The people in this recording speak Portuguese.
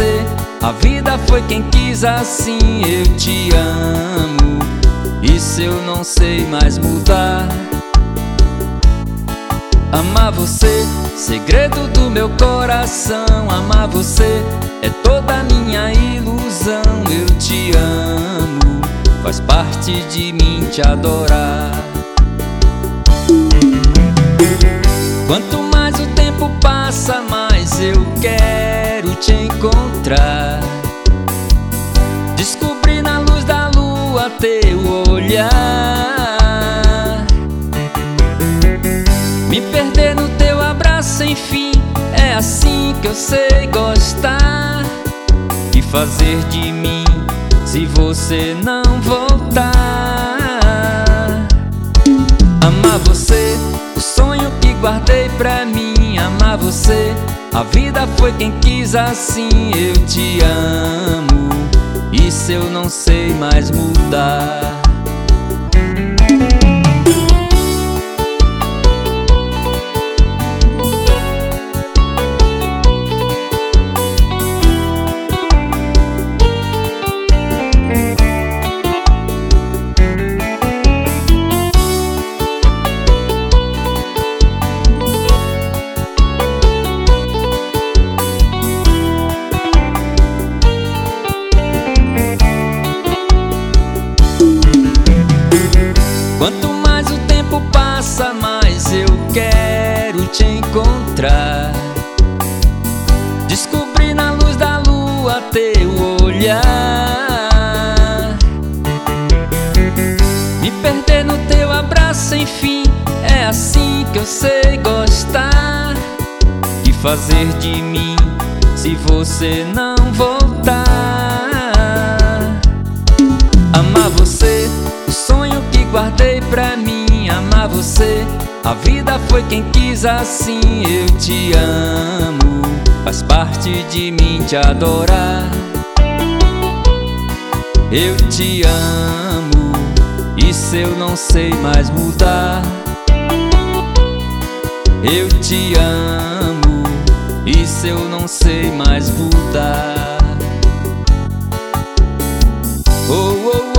você, a vida foi quem quis assim. Eu te amo, isso eu não sei mais mudar. Amar você, segredo do meu coração. Amar você é toda a minha ilusão. Eu te amo, faz parte de mim te adorar. Quanto mais o tempo passa, mais eu quero te encontrar. Descobrir na luz da lua teu olhar. Me perder no teu abraço sem fim, é assim que eu sei gostar. E fazer de mim se você não voltar. Amar você, o sonho que guardei pra mim. Amar você, a vida foi quem quis assim. Eu te amo, isso eu não sei mais mudar. Quanto mais o tempo passa, mais eu quero te encontrar. Descobrir na luz da lua teu olhar. Me perder no teu abraço sem fim, é assim que eu sei gostar. E fazer de mim se você não voltar. Amar você, o sonho que guardei pra mim. Amar você, a vida foi quem quis assim. Eu te amo, faz parte de mim te adorar. Eu te amo, isso eu não sei mais mudar. Eu te amo, isso eu não sei mais mudar. Oh, oh.